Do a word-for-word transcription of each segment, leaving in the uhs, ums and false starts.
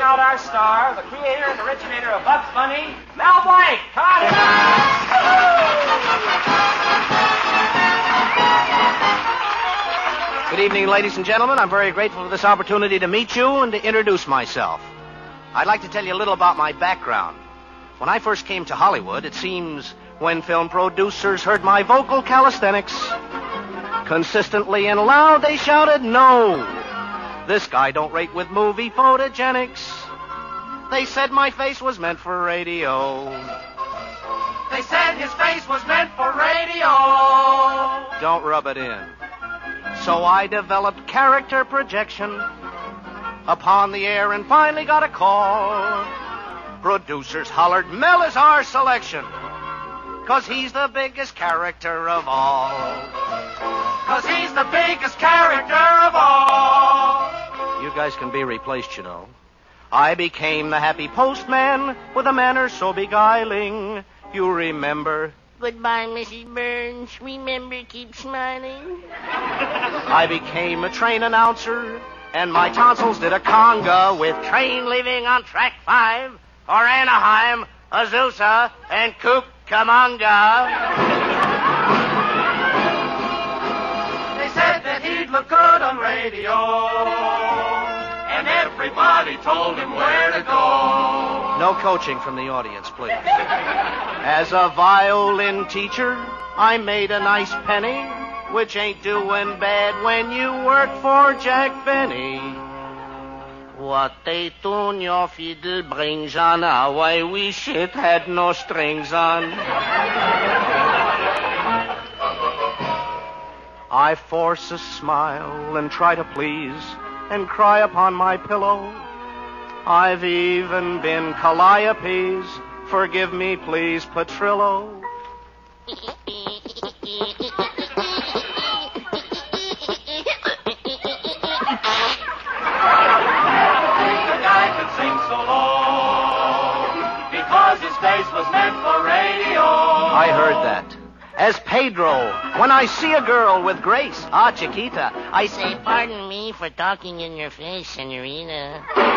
out our star, the creator and originator of Bugs Bunny, Mel Blanc. Come on in. Good evening, ladies and gentlemen. I'm very grateful for this opportunity to meet you and to introduce myself. I'd like to tell you a little about my background. When I first came to Hollywood, it seems when film producers heard my vocal calisthenics, consistently and loud they shouted, "No! This guy don't rate with movie photogenics." They said my face was meant for radio. They said his face was meant for radio. Don't rub it in. So I developed character projection upon the air and finally got a call. Producers hollered, "Mel is our selection, 'cause he's the biggest character of all." 'Cause he's the biggest character of all. You guys can be replaced, you know. I became the happy postman with a manner so beguiling. You remember? Goodbye, Missus Burns. Remember, keep smiling. I became a train announcer, and my tonsils did a conga with train leaving on track five for Anaheim, Azusa, and Cucamonga. They said that he'd look good on radio, and everybody told him where to go. No coaching from the audience, please. As a violin teacher, I made a nice penny, which ain't doing bad when you work for Jack Benny. What a tune your fiddle brings on, how I wish it had no strings on. I force a smile and try to please and cry upon my pillow. I've even been Calliope's, forgive me please, Petrillo. I heard that. As Pedro, when I see a girl with grace, ah, Chiquita, I say, pardon me for talking in your face, senorita.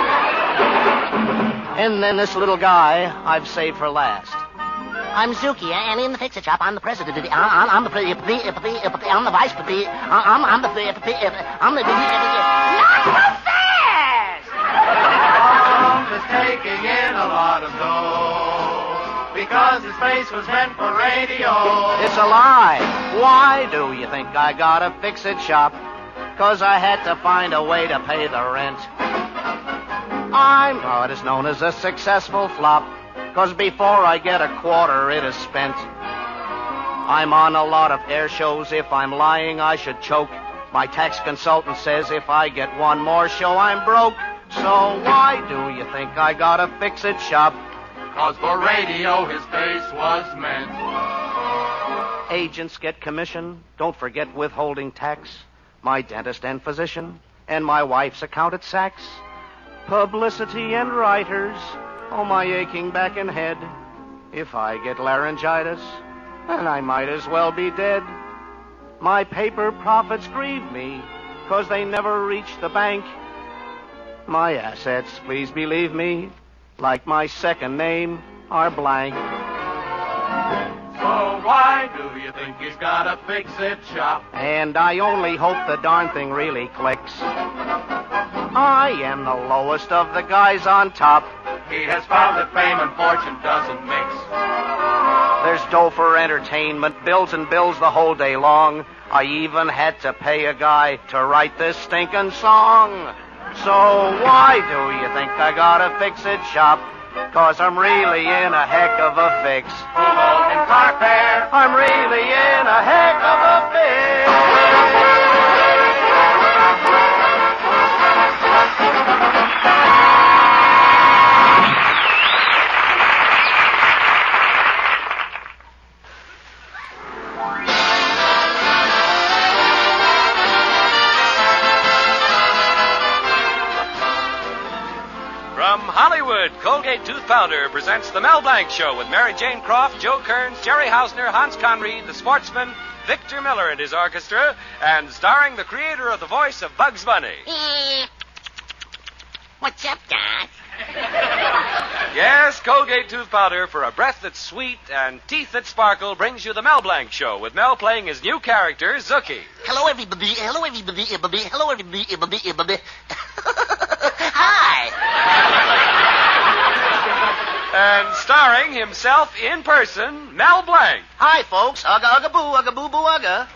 And then this little guy I've saved for last. I'm Zuki, and in the fix-it shop, I'm the president. I'm, I'm the president. I'm the vice president. I'm, I'm the I'm the not so fast. Tom is taking in a lot of dough because his face was meant for radio. It's a lie. Why do you think I got a fix-it shop? 'Cause I had to find a way to pay the rent. I'm what is known as a successful flop, 'cause before I get a quarter, it is spent. I'm on a lot of air shows. If I'm lying, I should choke. My tax consultant says if I get one more show, I'm broke. So why do you think I got a fix-it shop? 'Cause for radio, his face was meant. Agents get commission. Don't forget withholding tax. My dentist and physician, and my wife's account at Saks. Publicity and writers. Oh, my aching back and head. If I get laryngitis, then I might as well be dead. My paper profits grieve me, 'cause they never reach the bank. My assets, please believe me, like my second name, are blank. So why do you think he's got a fix-it shop? And I only hope the darn thing really clicks. I am the lowest of the guys on top. He has found that fame and fortune doesn't mix. There's dough for entertainment, bills and bills the whole day long. I even had to pay a guy to write this stinking song. So why do you think I got a fix-it shop? 'Cause I'm really in a heck of a fix. Full in car fare. I'm really in a heck of a fix. Hollywood, Colgate Tooth Powder presents The Mel Blanc Show with Mary Jane Croft, Joe Kearns, Jerry Hausner, Hans Conried, the sportsman, Victor Miller and his orchestra, and starring the creator of the voice of Bugs Bunny. What's up, Doc? Yes, Colgate tooth powder for a breath that's sweet and teeth that sparkle brings you the Mel Blanc Show, with Mel playing his new character, Zookie. Hello, everybody. Hello, everybody. everybody. Hello, everybody. everybody. everybody. Hi. And starring himself in person, Mel Blanc. Hi, folks. Ugga, ugga, boo, ugga, boo, boo, ugga.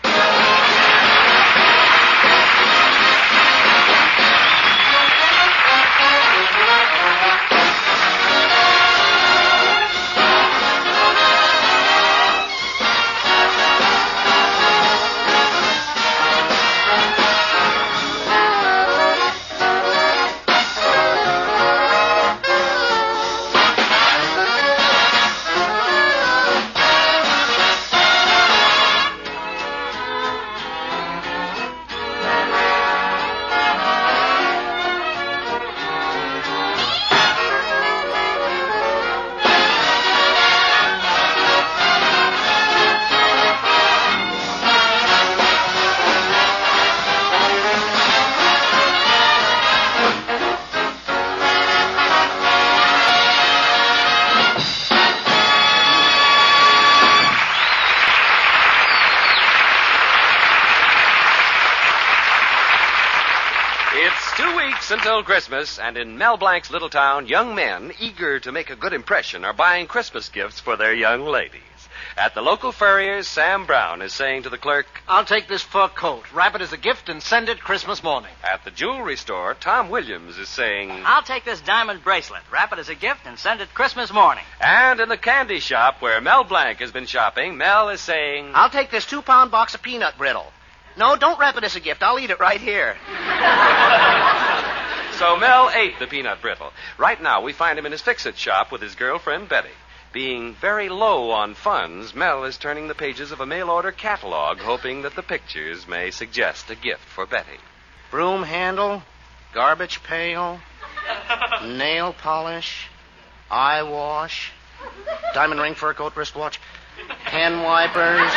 Until Christmas, and in Mel Blanc's little town, young men eager to make a good impression are buying Christmas gifts for their young ladies. At the local furrier's, Sam Brown is saying to the clerk, I'll take this fur coat, wrap it as a gift, and send it Christmas morning. At the jewelry store, Tom Williams is saying, I'll take this diamond bracelet, wrap it as a gift, and send it Christmas morning. And in the candy shop where Mel Blanc has been shopping, Mel is saying, I'll take this two-pound box of peanut brittle. No, don't wrap it as a gift. I'll eat it right here. So Mel ate the peanut brittle. Right now, we find him in his fix-it shop with his girlfriend, Betty. Being very low on funds, Mel is turning the pages of a mail-order catalog, hoping that the pictures may suggest a gift for Betty. Broom handle, garbage pail, nail polish, eye wash, diamond ring, fur coat, wristwatch, hand wipers,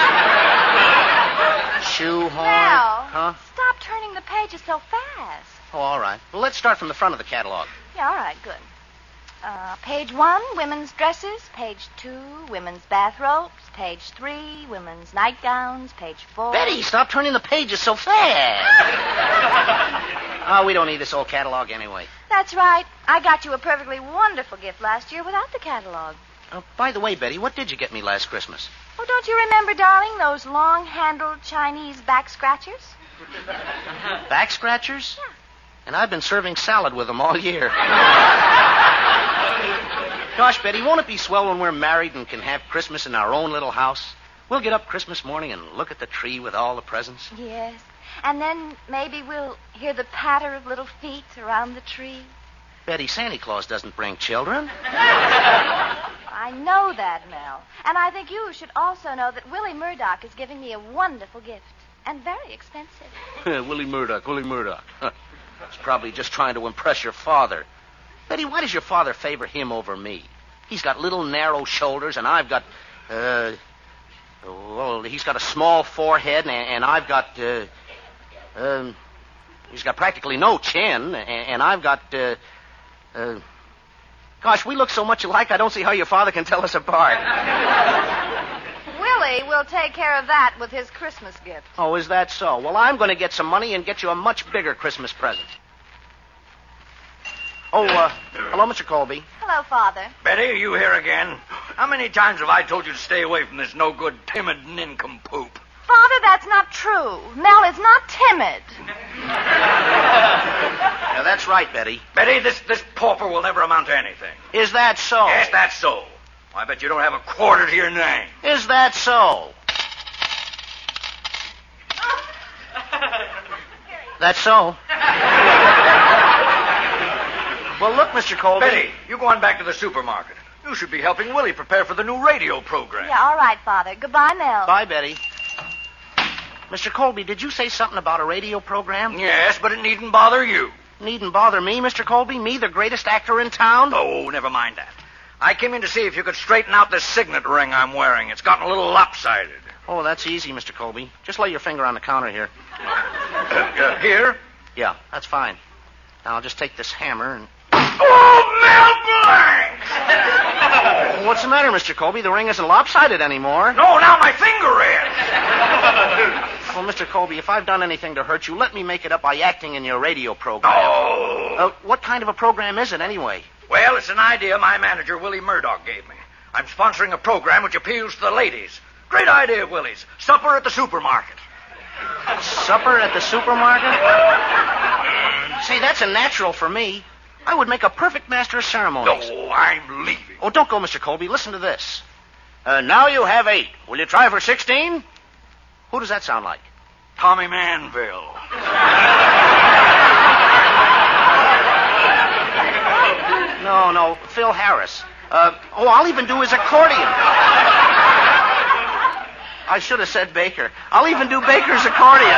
shoe horn. Mel, Huh? stop turning the pages so fast. Oh, all right. Well, let's start from the front of the catalog. Yeah, all right, good. Uh, page one, women's dresses. Page two, women's bathrobes. Page three, women's nightgowns. Page four. Betty, stop turning the pages so fast. Oh, we don't need this old catalog anyway. That's right. I got you a perfectly wonderful gift last year without the catalog. Uh, by the way, Betty, what did you get me last Christmas? Oh, don't you remember, darling, those long-handled Chinese back scratchers? Back scratchers? Yeah. And I've been serving salad with them all year. Gosh, Betty, won't it be swell when we're married and can have Christmas in our own little house? We'll get up Christmas morning and look at the tree with all the presents. Yes. And then maybe we'll hear the patter of little feet around the tree. Betty, Santa Claus doesn't bring children. I know that, Mel. And I think you should also know that Willie Murdoch is giving me a wonderful gift. And very expensive. Willie Murdoch, Willie Murdoch. He's probably just trying to impress your father. Betty, why does your father favor him over me? He's got little narrow shoulders, and I've got, uh, well, he's got a small forehead, and, and I've got, uh, um, he's got practically no chin, and, and I've got, uh, uh, gosh, we look so much alike, I don't see how your father can tell us apart. Willie will take care of that with his Christmas gift. Oh, is that so? Well, I'm going to get some money and get you a much bigger Christmas present. Oh, uh, hello, Mister Colby. Hello, Father. Betty, are you here again? How many times have I told you to stay away from this no-good, timid nincompoop? Father, that's not true. Mel is not timid. Yeah, that's right, Betty. Betty, this, this pauper will never amount to anything. Is that so? Yes, that's so. I bet you don't have a quarter to your name. Is that so? That's so. Well, look, Mister Colby. Betty, you go on back to the supermarket. You should be helping Willie prepare for the new radio program. Yeah, all right, Father. Goodbye, Mel. Bye, Betty. Mister Colby, did you say something about a radio program? Yes, but it needn't bother you. Needn't bother me, Mister Colby? Me, the greatest actor in town? Oh, never mind that. I came in to see if you could straighten out this signet ring I'm wearing. It's gotten a little lopsided. Oh, that's easy, Mister Colby. Just lay your finger on the counter here. Uh, uh, here? Yeah, that's fine. Now I'll just take this hammer and... Oh, Mel Blanc! What's the matter, Mister Colby? The ring isn't lopsided anymore. No, now my finger is. Well, Mister Colby, if I've done anything to hurt you, let me make it up by acting in your radio program. Oh. Uh, what kind of a program is it, anyway? Well, it's an idea my manager, Willie Murdoch, gave me. I'm sponsoring a program which appeals to the ladies. Great idea, Willie's. Supper at the supermarket. Supper at the supermarket? See, that's a natural for me. I would make a perfect master of ceremonies. Oh, I'm leaving. Oh, don't go, Mister Colby. Listen to this. Uh, now you have eight. Will you try for sixteen? Who does that sound like? Tommy Manville. No, no, Phil Harris. Uh, oh, I'll even do his accordion. I should have said Baker. I'll even do Baker's accordion.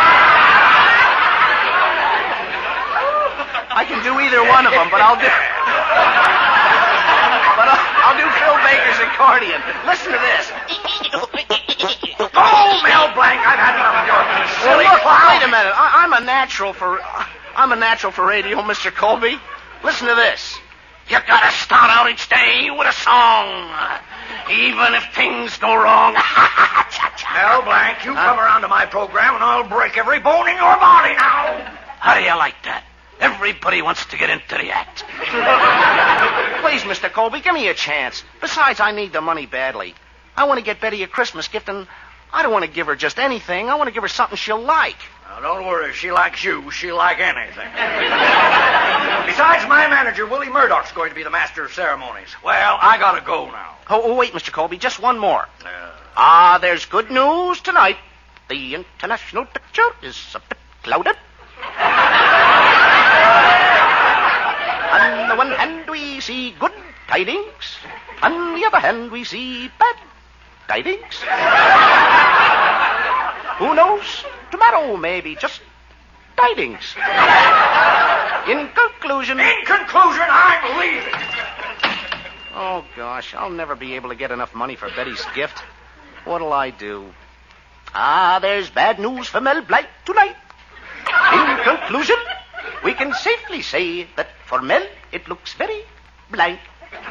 I can do either one of them, but I'll do... But I'll, I'll do Phil Baker's accordion. Listen to this. Oh, Mel Blanc, I've had enough of your silly Well, look, clown. wait a minute. I, I'm a natural for... I'm a natural for radio, Mister Colby. Listen to this. You gotta start out each day with a song, even if things go wrong. Mel Blanc, you come around to my program and I'll break every bone in your body now. How do you like that? Everybody wants to get into the act. Please, Mister Colby, give me a chance. Besides, I need the money badly. I want to get Betty a Christmas gift, and I don't want to give her just anything. I want to give her something she'll like. Now, don't worry. If she likes you, she'll like anything. Besides, my manager, Willie Murdoch's going to be the master of ceremonies. Well, I gotta go now. Oh, oh wait, Mister Colby, just one more. Uh, Ah, there's good news tonight. The international picture is a bit clouded. On the one hand, we see good tidings. On the other hand, we see bad tidings. Who knows? Tomorrow may be just tidings. In conclusion... in conclusion, I'm leaving. Oh, gosh, I'll never be able to get enough money for Betty's gift. What'll I do? Ah, there's bad news for Mel Blanc tonight. In conclusion, we can safely say that for Mel, it looks very blank.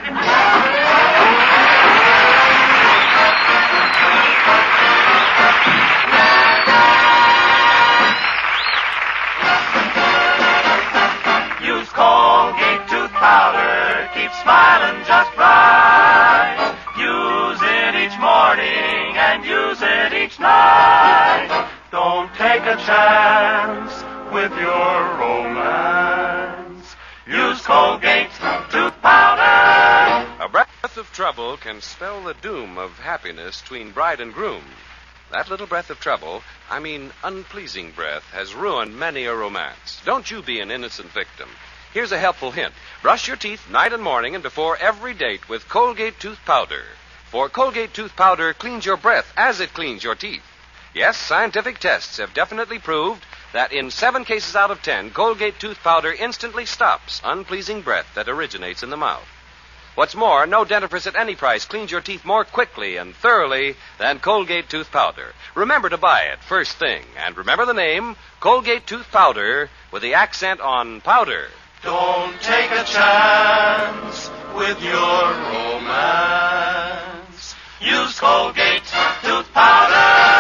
Use Colgate tooth powder, keep smiling just right. Use it each morning and use it each night. Don't take a chance with your romance. Use Colgate tooth powder. A breath of trouble can spell the doom of happiness between bride and groom. That little breath of trouble, I mean unpleasing breath, has ruined many a romance. Don't you be an innocent victim. Here's a helpful hint. Brush your teeth night and morning and before every date with Colgate tooth powder. For Colgate tooth powder cleans your breath as it cleans your teeth. Yes, scientific tests have definitely proved that in seven cases out of ten, Colgate tooth powder instantly stops unpleasing breath that originates in the mouth. What's more, no dentifrice at any price cleans your teeth more quickly and thoroughly than Colgate tooth powder. Remember to buy it first thing. And remember the name, Colgate tooth powder, with the accent on powder. Don't take a chance with your romance. Use Colgate tooth powder.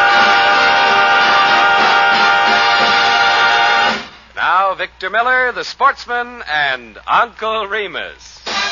Now, Victor Miller, the sportsman, and Uncle Remus.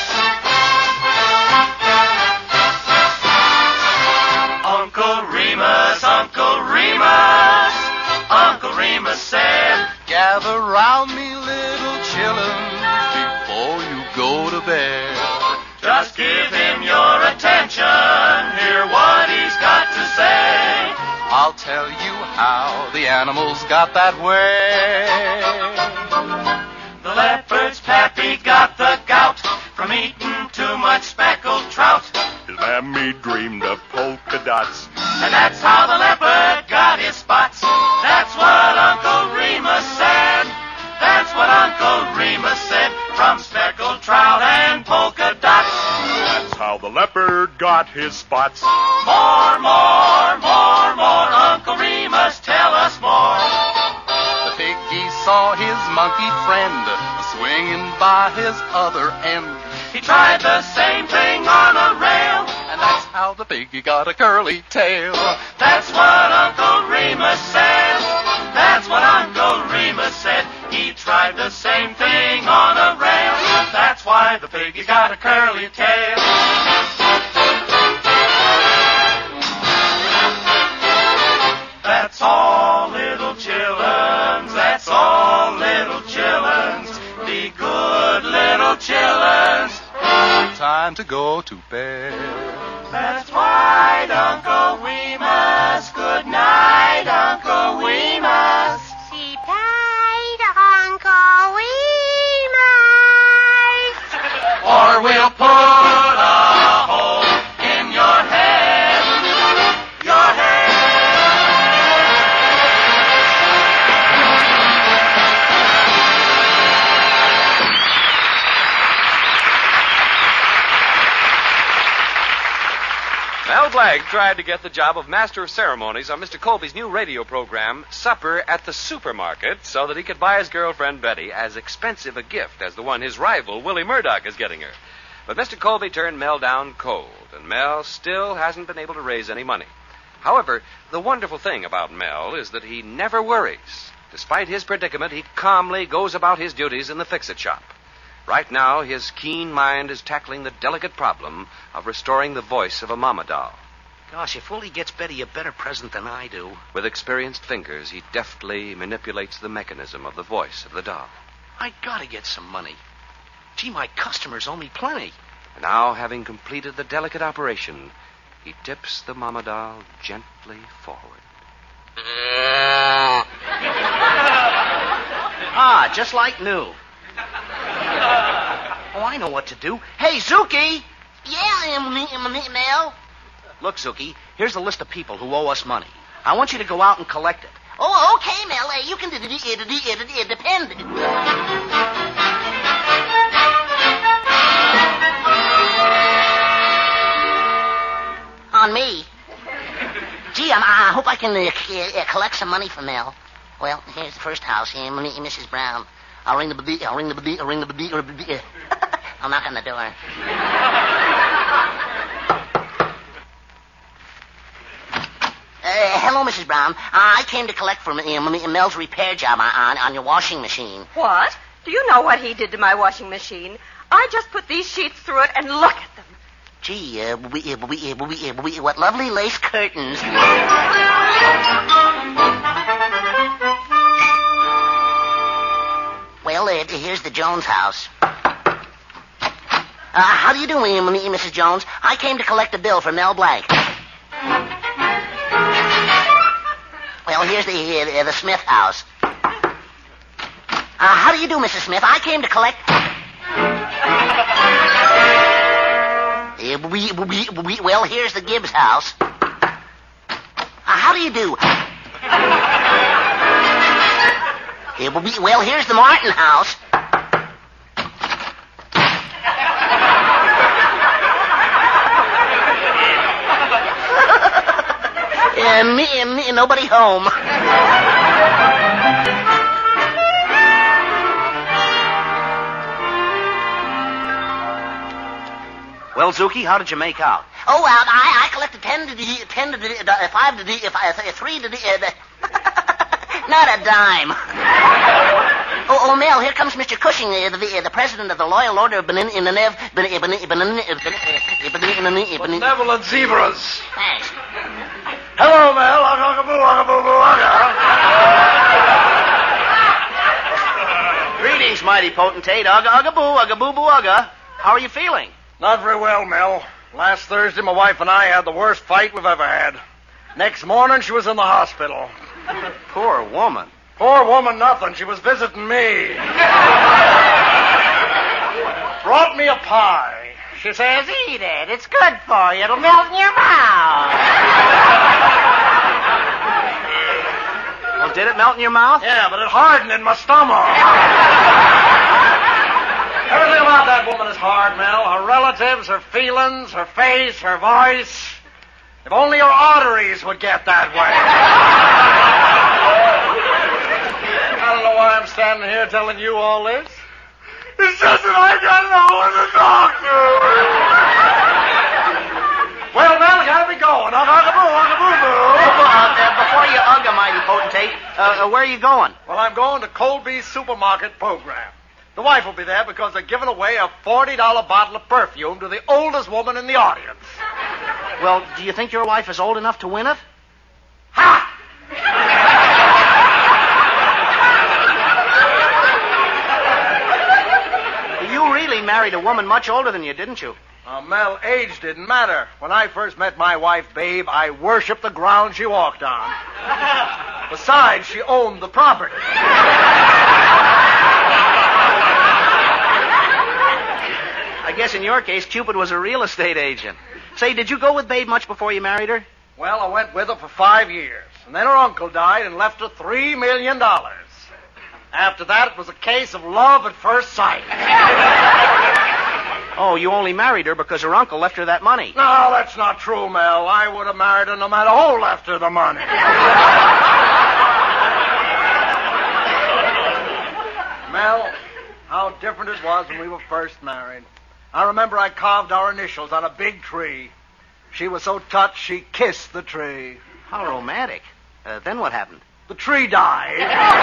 Uncle Remus, Uncle Remus, Uncle Remus said, Gather round me, little children, before you go to bed. just give him your attention, hear what he's got to say. I'll tell you how the animals got that way. The leopard's pappy got the gout from eating too much speckled trout. His mammy dreamed of polka dots. And that's how the leopard got his spots. That's what Uncle Remus said. That's what Uncle Remus said. From speckled trout and polka dots. That's how the leopard got his spots. More, more, more, more. Uncle Remus, tell us more. The piggy saw his monkey friend swinging by his other end. He tried the same thing on a rail, And that's how the piggy got a curly tail. that's what Uncle Remus said. That's what Uncle Remus said. He tried the same thing on a rail. That's why the piggy got a curly tail. That's all, little chillins. That's all, little chillins. Be good, little chillins. Time to go to bed. That's right, Uncle Remus. Good night, Uncle Remus. Sleep tight, Uncle Remus. Or we'll put a hole in your head. Your head. Mel Blanc tried to get the job of Master of Ceremonies on Mister Colby's new radio program, Supper at the Supermarket, so that he could buy his girlfriend Betty as expensive a gift as the one his rival, Willie Murdoch, is getting her. But Mister Colby turned Mel down cold, and Mel still hasn't been able to raise any money. However, the wonderful thing about Mel is that he never worries. Despite his predicament, he calmly goes about his duties in the fix-it shop. Right now, his keen mind is tackling the delicate problem of restoring the voice of a mama doll. Gosh, if Willie gets Betty a better present than I do. With experienced fingers, he deftly manipulates the mechanism of the voice of the doll. I gotta get some money. Gee, my customers owe me plenty. And now, having completed the delicate operation, he tips the mama doll gently forward. Ah, just like new. Oh, I know what to do. Hey, Zuki! Yeah, um, um, Mel. Look, Zuki, here's a list of people who owe us money. I want you to go out and collect it. Oh, okay, Mel. Uh, you can d- d- d- d- d- d- depend. On me. Gee, I'm, I hope I can uh, c- uh, collect some money from Mel. Well, here's the first house. Here, Missus Brown. I'll ring the b- I'll ring the b- I'll ring the b- or b- I'll knock on the door. Uh, hello, Missus Brown. Uh, I came to collect from uh, Mel's repair job on, on your washing machine. What? Do you know what he did to my washing machine? I just put these sheets through it and look at them. Gee, uh, we, uh, we, uh, we, uh, we, what lovely lace curtains. Well, uh, here's the Jones house. Uh, how do you do, Missus Jones? I came to collect a bill for Mel Blanc. Well, here's the uh, the Smith house. Uh, how do you do, Missus Smith? I came to collect. Uh, we, we, we, well, here's the Gibbs house. Uh, how do you do? Uh, we, well, here's the Martin house. Uh, me, me, nobody home. Well, Zuki, how did you make out? Oh, uh, I, I collected ten to the, ten to the, uh, five to the, uh, uh, three to the, uh, the not a dime. Oh, oh, Mel, here comes Mister Cushing, uh, the, uh, the president of the Loyal Order of Benin, Benev, Benin, Benin, Benin, Benin, Benevolent zebras. Thanks. Hello, Mel. Ugga, boo, ugga, boo, boo, ugga. Greetings, mighty potentate. Ugga, ugga, boo, ugga, boo, boo, ugga. How are you feeling? Not very well, Mel. Last Thursday, my wife and I had the worst fight we've ever had. Next morning, she was in the hospital. Poor woman. Poor woman, nothing. She was visiting me. Brought me a pie. She says, Eat it. It's good for you. It'll melt in your mouth. Well, did it melt in your mouth? yeah, but it hardened in my stomach. Everything about that woman is hard, Mel. Her relatives, her feelings, her face, her voice. If only her arteries would get that way. I don't know why I'm standing here telling you all this. It's just that I got no one to talk to. Well, Mel, gotta be going. Ugga-boo, ugga-boo-boo. Uh, before you ugga, mighty potentate, uh, uh, where are you going? Well, I'm going to Colby's supermarket program. The wife will be there because they're giving away a forty dollar bottle of perfume to the oldest woman in the audience. Well, do you think your wife is old enough to win it? Ha! You really married a woman much older than you, didn't you? Uh, Mel, age didn't matter. When I first met my wife, Babe, I worshipped the ground she walked on. Besides, she owned the property. I guess in your case, Cupid was a real estate agent. Say, did you go with Babe much before you married her? Well, I went with her for five years. And then her uncle died and left her three million dollars. After that, it was a case of love at first sight. Oh, you only married her because her uncle left her that money. No, that's not true, Mel. I would have married her no matter who left her the money. Mel, how different it was when we were first married. I remember I carved our initials on a big tree. She was so touched, she kissed the tree. How romantic. Uh, then what happened? The tree died.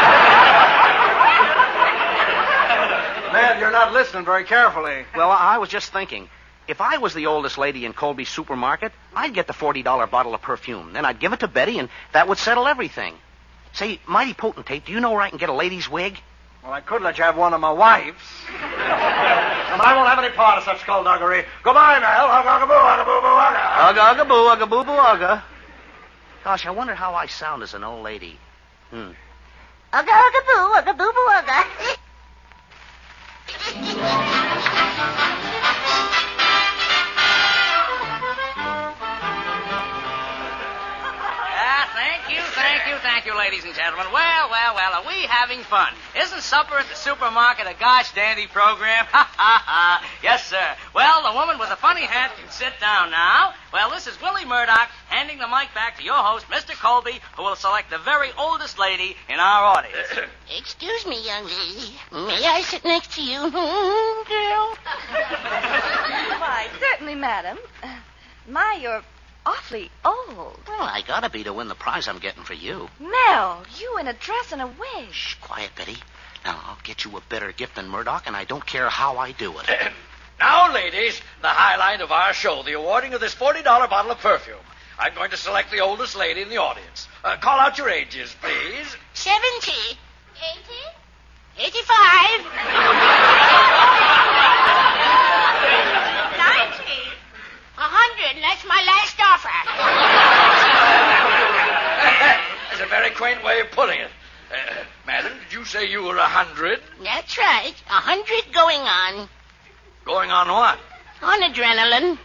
Man, you're not listening very carefully. Well, I was just thinking. If I was the oldest lady in Colby's supermarket, I'd get the forty dollar bottle of perfume. Then I'd give it to Betty, and that would settle everything. Say, mighty potentate, do you know where I can get a lady's wig? Well, I could let you have one of my wife's. And I won't have any part of such skullduggery. Goodbye, Mel. Ugga-boo, ugga-boo-boo, ugga. Ugga, ugga-boo, ugga-boo-boo, ugga. Gosh, I wonder how I sound as an old lady. Hmm. Ugga, ugga, boo, ugga, boo, boo, ugga. Ah, thank you, thank you, thank you, ladies and gentlemen. Well, well, well, are we having fun? Isn't supper at the supermarket a gosh dandy program? Ha, ha, ha. Yes, sir. Well, the woman with the funny hat can sit down now. Well, this is Willie Murdoch handing the mic back to your host, Mister Colby, who will select the very oldest lady in our audience. Excuse me, young lady. May I sit next to you, hmm, girl? Why, certainly, madam. Uh, my, you're awfully old. Well, I gotta be to win the prize I'm getting for you. Mel, you in a dress and a wig. Shh, quiet, Betty. Now, I'll get you a better gift than Murdoch, and I don't care how I do it. Now, ladies, the highlight of our show, the awarding of this forty dollar bottle of perfume. I'm going to select the oldest lady in the audience. Uh, call out your ages, please. Seventy. Eighty. Eighty-five. Ninety. A hundred. That's my last offer. That's a very quaint way of putting it. Uh, madam, did you say you were a hundred? That's right. A hundred going on. Going on what? On adrenaline.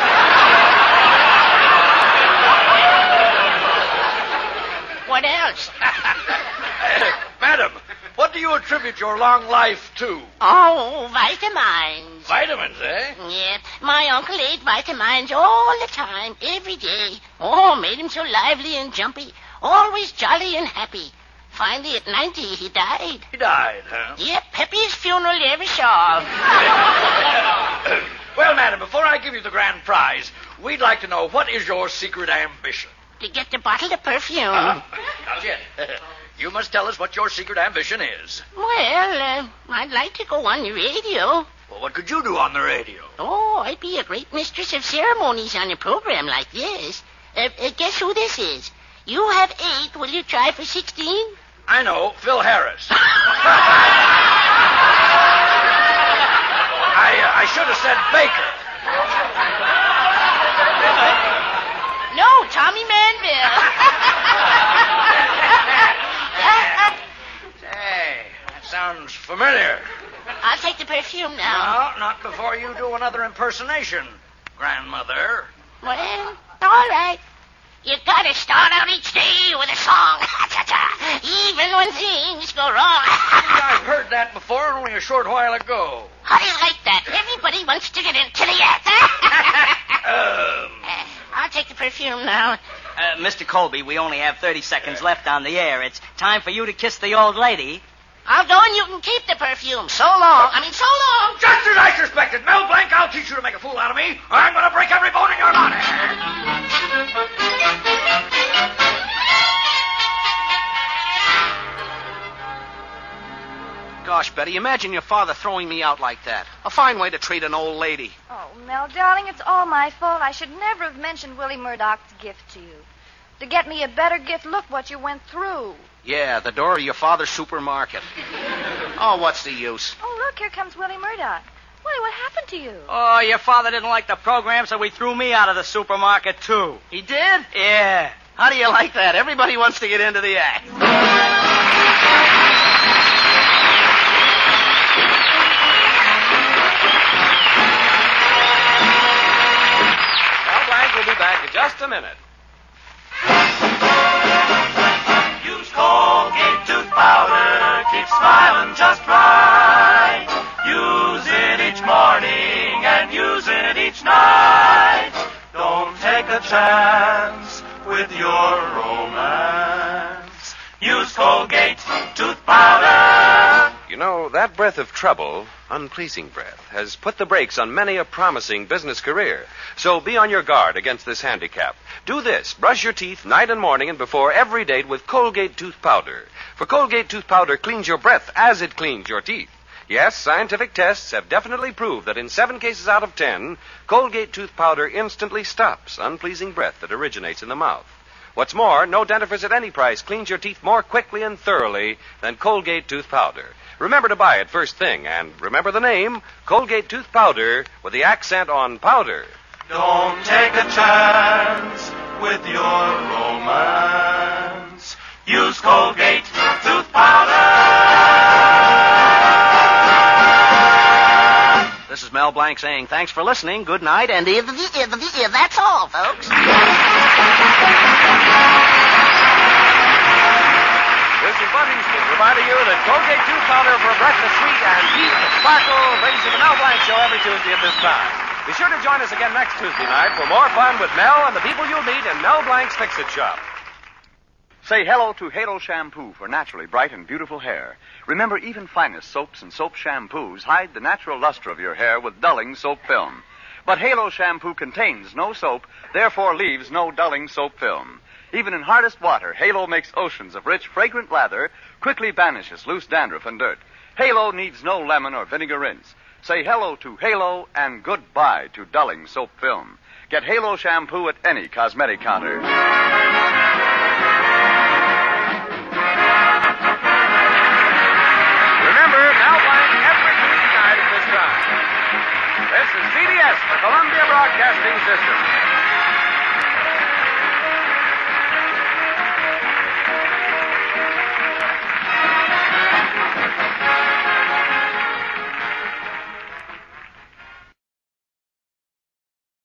What else? uh, madam, what do you attribute your long life to? Oh, vitamins. Vitamins, eh? Yeah, my uncle ate vitamins all the time, every day. Oh, made him so lively and jumpy. Always jolly and happy. Finally, at ninety, he died. He died, huh? Yep, happiest funeral you ever saw. Well, madam, before I give you the grand prize, we'd like to know what is your secret ambition? To get the bottle of perfume. Uh, not yet. You must tell us what your secret ambition is. Well, uh, I'd like to go on the radio. Well, what could you do on the radio? Oh, I'd be a great mistress of ceremonies on a program like this. Uh, uh, guess who this is? You have eight. Will you try for sixteen? I know, Phil Harris. I uh, I should have said Baker. No, Tommy Manville. Hey, that sounds familiar. I'll take the perfume now. No, not before you do another impersonation, grandmother. Well, all right. You gotta start out each day with a song. Even when things go wrong. I've heard that before only a short while ago. How do you like that? Everybody wants to get into the act. um... uh, I'll take the perfume now. Uh, Mister Colby, we only have thirty seconds left on the air. It's time for you to kiss the old lady. I'll go and you can keep the perfume. So long. I mean, so long. Just as I suspected. Mel Blanc, I'll teach you to make a fool out of me, or I'm going to break every bone in your body. Gosh, Betty, imagine your father throwing me out like that. A fine way to treat an old lady. Oh, Mel, darling, it's all my fault. I should never have mentioned Willie Murdoch's gift to you. To get me a better gift, look what you went through. Yeah, the door of your father's supermarket. Oh, what's the use? Oh, look, here comes Willie Murdoch. Willie, what happened to you? Oh, your father didn't like the program, so he threw me out of the supermarket, too. He did? Yeah. How do you like that? Everybody wants to get into the act. Mel Blanc will be back in just a minute. Use Colgate tooth powder, keep smiling just right. Use it each morning and use it each night. Don't take a chance with your romance. Use Colgate tooth powder. You know, that breath of trouble, unpleasing breath, has put the brakes on many a promising business career. So be on your guard against this handicap. Do this. Brush your teeth night and morning and before every date with Colgate tooth powder. For Colgate tooth powder cleans your breath as it cleans your teeth. Yes, scientific tests have definitely proved that in seven cases out of ten, Colgate tooth powder instantly stops unpleasing breath that originates in the mouth. What's more, no dentifrice at any price cleans your teeth more quickly and thoroughly than Colgate tooth powder. Remember to buy it first thing, and remember the name, Colgate tooth powder, with the accent on powder. Don't take a chance with your romance. Use Colgate tooth powder. This is Mel Blanc saying thanks for listening. Good night, and The, the, the, the, the, that's all, folks. This is Bud Easton reminding you that Colgate tooth powder for a breath that's sweet and teeth that sparkle brings you the Mel Blanc Show every Tuesday at this time. Be sure to join us again next Tuesday night for more fun with Mel and the people you'll meet in Mel Blanc's Fix-It Shop. Say hello to Halo Shampoo for naturally bright and beautiful hair. Remember, even finest soaps and soap shampoos hide the natural luster of your hair with dulling soap film. But Halo Shampoo contains no soap, therefore leaves no dulling soap film. Even in hardest water, Halo makes oceans of rich, fragrant lather, quickly banishes loose dandruff and dirt. Halo needs no lemon or vinegar rinse. Say hello to Halo and goodbye to dulling soap film. Get Halo Shampoo at any cosmetic counter. Remember, Mel Blanc every Tuesday night at this time. This is C B S, the Columbia Broadcasting System.